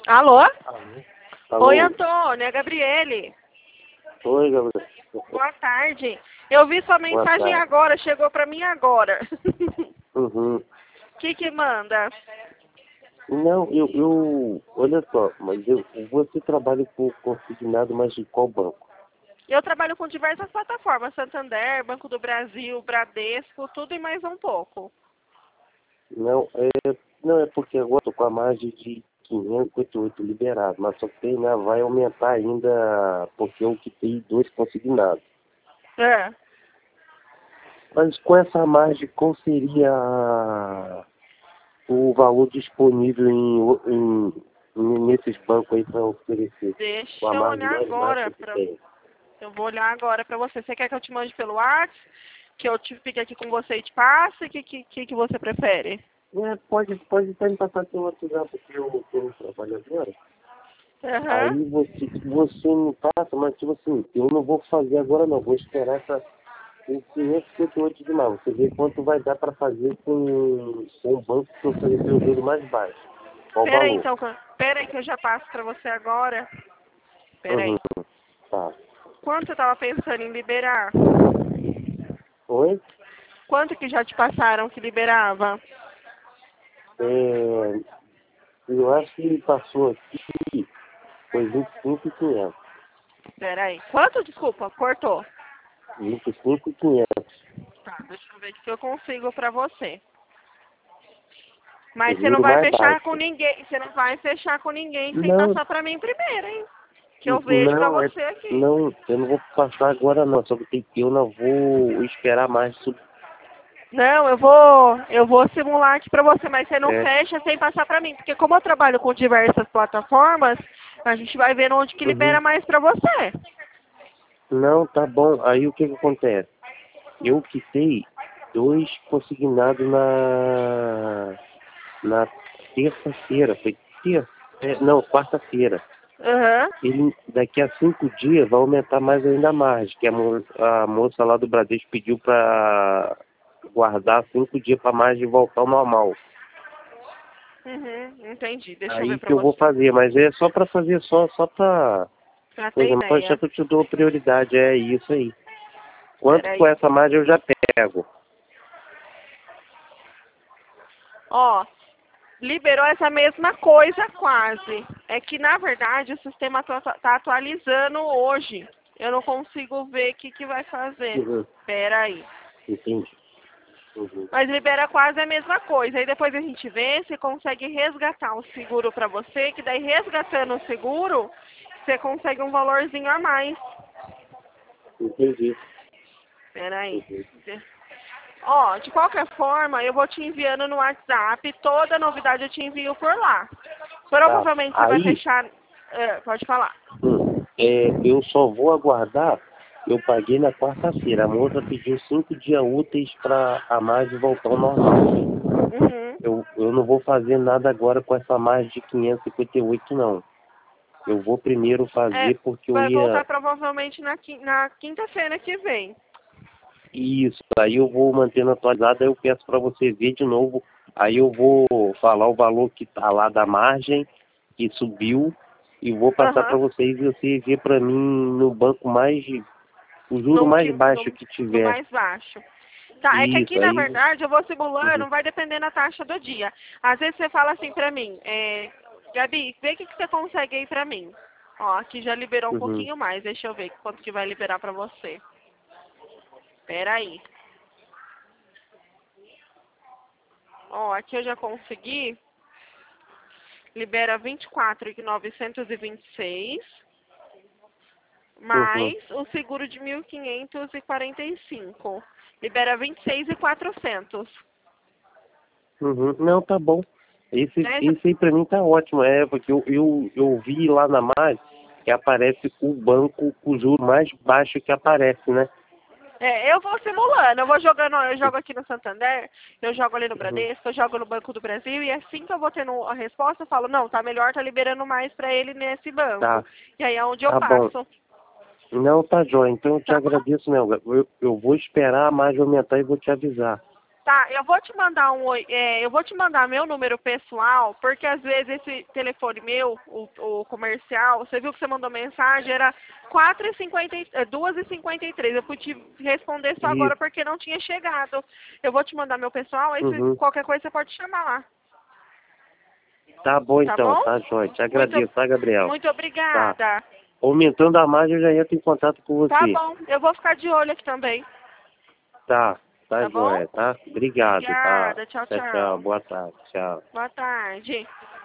Alô? Alô? Oi, Antônio, é Gabriele. Oi, Gabriel. Boa tarde. Eu vi sua Boa mensagem tarde. agora, chegou pra mim agora. Uhum. O que manda? Não, olha só, mas você trabalha com consignado, mas de qual banco? Eu trabalho com diversas plataformas, Santander, Banco do Brasil, Bradesco, tudo e mais um pouco. Não, é porque agora estou com a margem de 558 liberado, mas só que né, vai aumentar ainda, porque eu quitei 2 consignados. É. Mas com essa margem, qual seria o valor disponível nesses bancos aí para oferecer? Com a Deixa eu margem olhar mais baixa agora. que tem. Eu vou olhar agora pra você. Você quer que eu te mande pelo WhatsApp? Que eu fique aqui com você e te passe? O que você prefere? Pode até me passar pelo WhatsApp, porque eu não trabalho agora. Aham. Aí você me passa, mas tipo assim, eu não vou fazer agora não, vou esperar o 558 de mal. Você vê quanto vai dar para fazer com o banco que ofereceu o juro mais baixo. Qual o Pera aí, valor? então. Pera aí que eu já passo pra você agora. Pera Uhum. aí. Tá. Quanto você tava pensando em liberar? Oi? Quanto que já te passaram que liberava? É, eu acho que passou aqui, foi 25.500. Pera aí. Quanto? Desculpa, cortou. 25.500. Tá, deixa eu ver o que eu consigo pra você. O Mas você não juro vai mais fechar com baixo. ninguém. Você não vai fechar com ninguém sem Não, passar pra mim primeiro, hein? Que eu vejo pra você aqui. não, eu não vou passar agora não, só que eu não vou esperar mais. Não, eu vou simular aqui pra você, mas você não É, fecha sem passar pra mim, porque como eu trabalho com diversas plataformas, a gente vai vendo onde que libera uhum. mais pra você. Não, tá bom. Aí o que que acontece? Eu quitei 2 consignados na terça-feira, foi terça? Não, quarta-feira. Aham. Ele daqui a 5 dias vai aumentar mais ainda a margem, que a moça lá do Bradesco pediu para guardar 5 dias para a margem voltar ao normal. Uhum, entendi. Deixa eu ver Aí pra que eu vou você. fazer, mas é só para fazer só para Pra ter coisa, não pode deixar ideia. que eu te dou prioridade, é isso aí. Quanto com Peraí. essa margem eu já pego. Ó, liberou essa mesma coisa quase. É que, na verdade, o sistema tá atualizando hoje. Eu não consigo ver o que vai fazer. Uhum, Peraí. entendi. Uhum. Mas libera quase a mesma coisa. Aí depois a gente vê se consegue resgatar o seguro pra você, que daí resgatando o seguro, você consegue um valorzinho a mais. Entendi. Peraí. Uhum. Ó, de qualquer forma, eu vou te enviando no WhatsApp. Toda novidade eu te envio por lá. Tá. Provavelmente você vai Aí, fechar. Pode falar. eu só vou aguardar. Eu paguei na quarta-feira. A moça pediu 5 dias úteis para a margem voltar ao normal. Uhum. Eu não vou fazer nada agora com essa margem de 558, não. Eu vou primeiro É, fazer porque eu vai voltar ia. provavelmente na quinta-feira que vem. Isso, aí eu vou mantendo atualizado, aí eu peço para você ver de novo. Aí eu vou falar o valor que tá lá da margem, que subiu, e vou passar para Aham. vocês e você ver para mim no banco o juro No, mais baixo que no tiver. mais baixo. Tá, é que aqui, Isso, na aí. verdade, eu vou simular, Uhum, não vai depender da taxa do dia. Às vezes você fala assim pra mim, Gabi, vê o que você consegue aí pra mim. Ó, aqui já liberou um uhum, pouquinho mais, deixa eu ver quanto que vai liberar pra você. Pera aí. Ó, aqui eu já consegui, libera 24.926, uhum, mais o seguro de 1.545. Libera 26.400. uhum. Não, tá bom. Né? Esse aí para mim tá ótimo, porque eu vi lá na margem que aparece o banco com o juro mais baixo que aparece, né? Eu vou simulando, eu jogo aqui no Santander, eu jogo ali no Uhum. Bradesco, eu jogo no Banco do Brasil, e assim que eu vou tendo a resposta, eu falo, não, tá melhor, tá liberando mais pra ele nesse banco. Tá, E aí é onde eu tá bom. passo, Não, tá jóia. Então eu te tá bom? agradeço, meu. Eu vou esperar a margem aumentar e vou te avisar. Tá, eu vou te mandar eu vou te mandar meu número pessoal, porque às vezes esse telefone meu, o comercial, você viu que você mandou mensagem, era 2h53. Eu pude te responder só agora Isso. porque não tinha chegado. Eu vou te mandar meu pessoal, aí Uhum. qualquer coisa você pode chamar lá. Tá bom Tá então, bom? tá, Joia. Te agradeço, tá, Gabriel? Muito Tá. obrigada. Aumentando a margem, eu já entro em contato com Tá você. bom, eu vou ficar de olho aqui também. Tá, tá, Tá bom? Joia, tá? Obrigado, tá? Obrigada, tchau, Tchau, tchau. tchau. Boa tarde, tchau. Boa tarde.